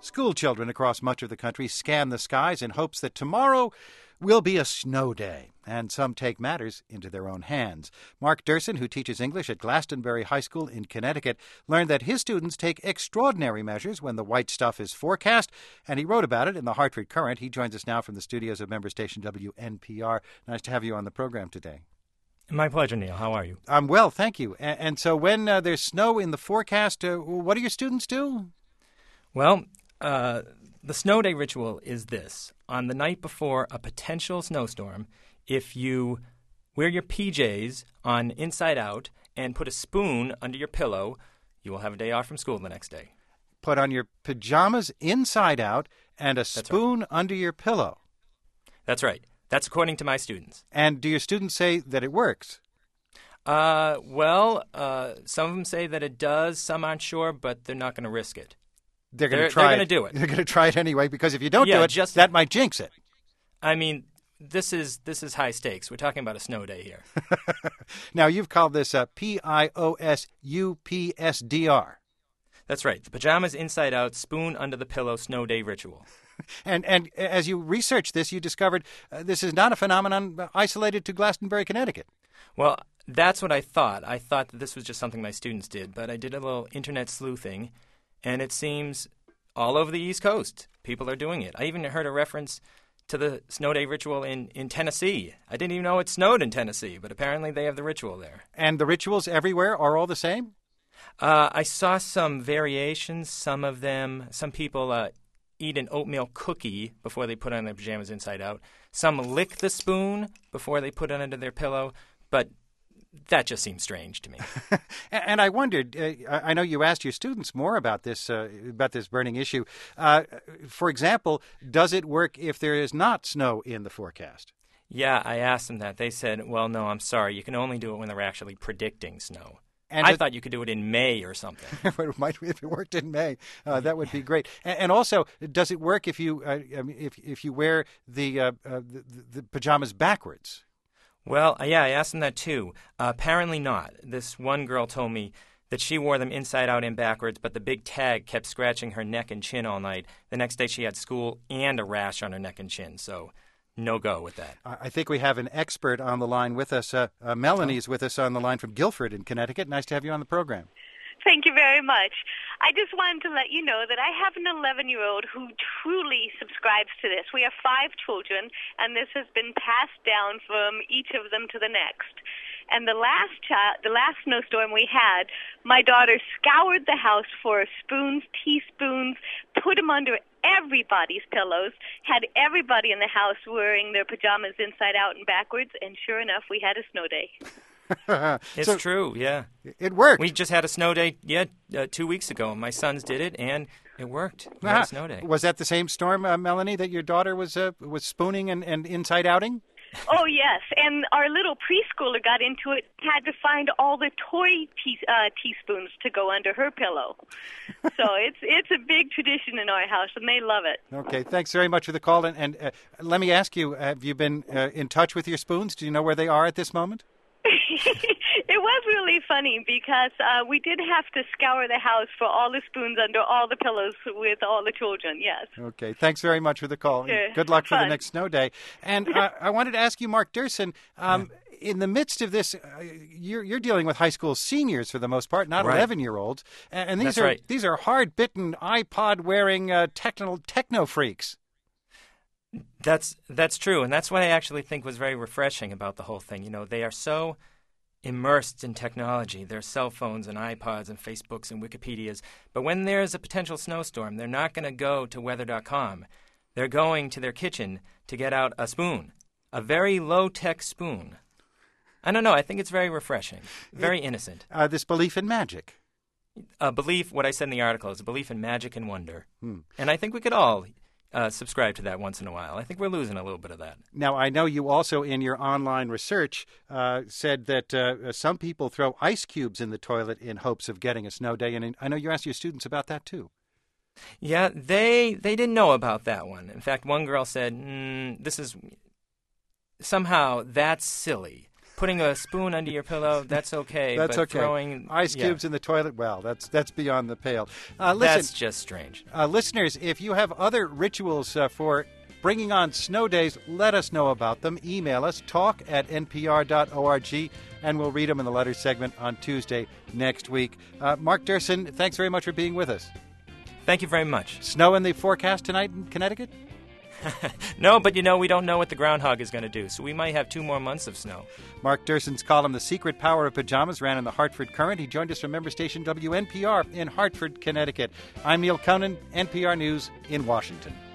School children across much of the country scan the skies in hopes that tomorrow will be a snow day, and some take matters into their own hands. Mark Durson, who teaches English at Glastonbury High School in Connecticut, learned that his students take extraordinary measures when the white stuff is forecast, and he wrote about it in the Hartford Courant. He joins us now from the studios of member station WNPR. Nice to have you on the program today. My pleasure, Neil. How are you? I'm well, thank you. And so when there's snow in the forecast, what do your students do? Well, the snow day ritual is this. On the night before a potential snowstorm, if you wear your PJs on inside out and put a spoon under your pillow, you will have a day off from school the next day. Put on your pajamas inside out and a spoon under your pillow. That's right. That's according to my students. And do your students say that it works? Some of them say that it does. Some aren't sure, but they're not going to risk it. They're going to try it. They're going to do it. They're going to try it anyway, because if you don't do it, that might jinx it. I mean, this is high stakes. We're talking about a snow day here. Now, you've called this a PIOSUPSDR. That's right. The pajamas inside out, spoon under the pillow snow day ritual. And as you researched this, you discovered this is not a phenomenon isolated to Glastonbury, Connecticut. Well, that's what I thought. I thought that this was just something my students did, but I did a little internet sleuthing, and it seems all over the East Coast, people are doing it. I even heard a reference to the snow day ritual in Tennessee. I didn't even know it snowed in Tennessee, but apparently they have the ritual there. And the rituals everywhere are all the same? I saw some variations. Some people eat an oatmeal cookie before they put on their pajamas inside out. Some lick the spoon before they put it under their pillow, but that just seems strange to me. And I wondered, I know you asked your students more about this burning issue. For example, does it work if there is not snow in the forecast? Yeah, I asked them that. They said, well, no, I'm sorry. You can only do it when they're actually predicting snow. And I thought you could do it in May or something. If it worked in May, that would be great. And also, does it work if you wear the pajamas backwards? Well, yeah, I asked them that too. Apparently not. This one girl told me that she wore them inside out and backwards, but the big tag kept scratching her neck and chin all night. The next day she had school and a rash on her neck and chin, so no go with that. I think we have an expert on the line with us. Melanie's with us on the line from Guilford in Connecticut. Nice to have you on the program. Thank you very much. I just wanted to let you know that I have an 11-year-old who truly subscribes to this. We have 5 children, and this has been passed down from each of them to the next. And the last snowstorm we had, my daughter scoured the house for spoons, teaspoons, put them under everybody's pillows, had everybody in the house wearing their pajamas inside out and backwards, and sure enough, we had a snow day. It's true, yeah. It worked. We just had a snow day, 2 weeks ago. My sons did it, and it worked. We had a snow day. Was that the same storm, Melanie, that your daughter was spooning and inside outing? Oh, yes, and our little preschooler got into it, had to find all the toy teaspoons to go under her pillow. So it's a big tradition in our house, and they love it. Okay, thanks very much for the call. And let me ask you, have you been in touch with your spoons? Do you know where they are at this moment? It was really funny because we did have to scour the house for all the spoons under all the pillows with all the children, yes. Okay, thanks very much for the call. Sure. Good luck for the next snow day. And I wanted to ask you, Mark Durson, in the midst of this, you're dealing with high school seniors for the most part, not 11-year-olds. And these are hard-bitten, iPod-wearing techno freaks. That's true, and that's what I actually think was very refreshing about the whole thing. You know, they are so immersed in technology, their cell phones and iPods and Facebooks and Wikipedias. But when there's a potential snowstorm, they're not going to go to weather.com. They're going to their kitchen to get out a spoon, a very low-tech spoon. I don't know. I think it's very refreshing, very innocent. This belief in magic. What I said in the article is a belief in magic and wonder. And I think we could all subscribe to that once in a while. I think we're losing a little bit of that. Now, I know you also, in your online research, said that some people throw ice cubes in the toilet in hopes of getting a snow day, and I know you asked your students about that, too. Yeah, they didn't know about that one. In fact, one girl said, somehow that's silly. putting a spoon under your pillow, that's okay. That's but okay. Throwing ice cubes in the toilet, well, that's beyond the pale. Listen, that's just strange. Listeners, if you have other rituals for bringing on snow days, let us know about them. Email us, talk@npr.org, and we'll read them in the letters segment on Tuesday next week. Mark Durson, thanks very much for being with us. Thank you very much. Snow in the forecast tonight in Connecticut? No, but we don't know what the groundhog is going to do, so we might have 2 more months of snow. Mark Durson's column, The Secret Power of Pajamas, ran in the Hartford Courant. He joined us from member station WNPR in Hartford, Connecticut. I'm Neil Conan, NPR News in Washington.